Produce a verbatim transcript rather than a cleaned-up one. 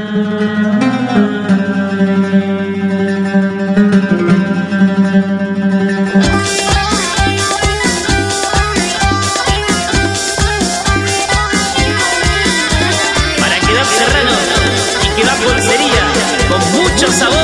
Para Quedap Serrano y Quedap Bolsería, con mucho sabor.